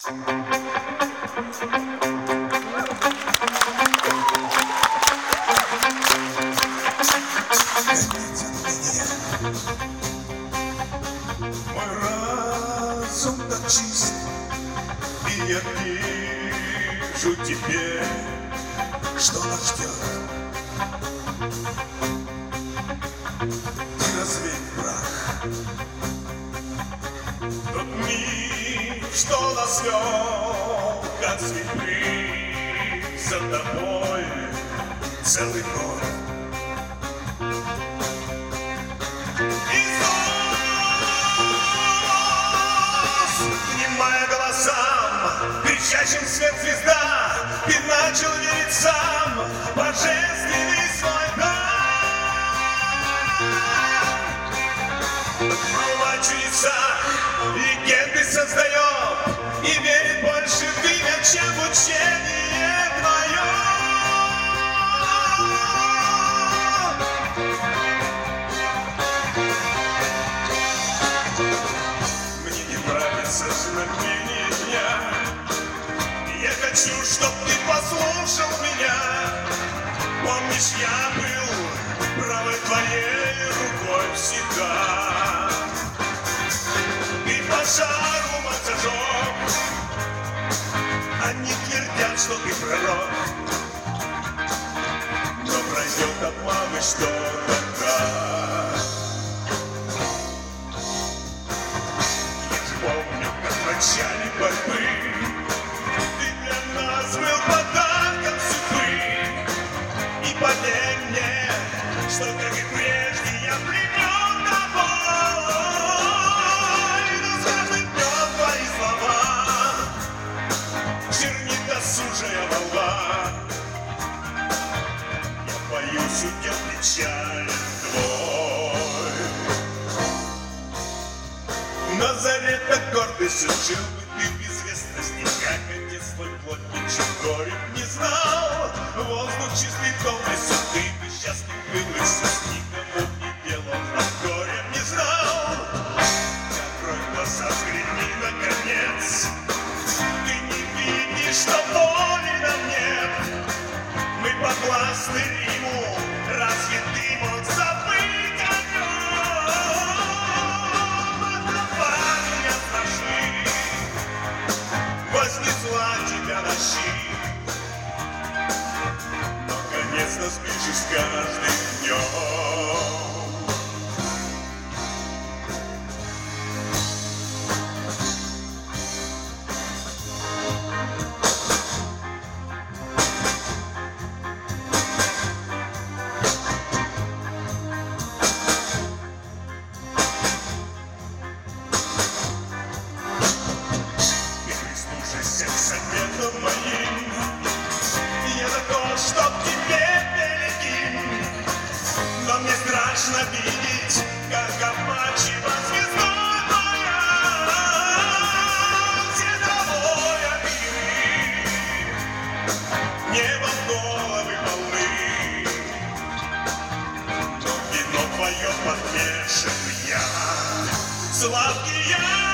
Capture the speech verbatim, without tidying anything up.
Мой разум так чист, и я вижу теперь, что нас ждет. И развеет прах тот миг, что нас вел, как сюрприз за тобой целый год. Кричащим свет звезда, и начал верить сам божественный свой дар. Бывает в чудесах, легенды создает, и верит больше в имя, чем в учение твое. Мне не нравится знамение дня. Я хочу, чтоб ты послушал меня. Помнишь, я был правой твоей рукой всегда. Ты пожару зажег. Они твердят, что ты пророк, но пройдет обман, и что тогда? Я же помню, как в начале борьбы был подарком судьбы. И поверь мне, что, как и прежде, я пленен тобой. Но с каждым днем твои слова чернит досужая волна. Я боюсь, уйдет печаль твой. На заре так гордостью жил бы ты в безвестности, как отец твой плотничек горем не знал. Воздух чистый полностью, ты бы счастлив был, и с никому не делал, а горем не знал. Открой глаза, взгляни наконец. Ты не видишь, что воли нам нет. Мы подвластны Риму, разве ты мог забыть о нем? Отдавай от наших, вознесла тебя на щит. Наконец-то сближусь с каждым днем. Ты прислушайся к советам моим. Я за то, чтоб тебе великим. Но мне страшно видеть, как обманчиво звездой моя все травой обиды, небом головы полны. Но вино твое подмешан я, сладкий я.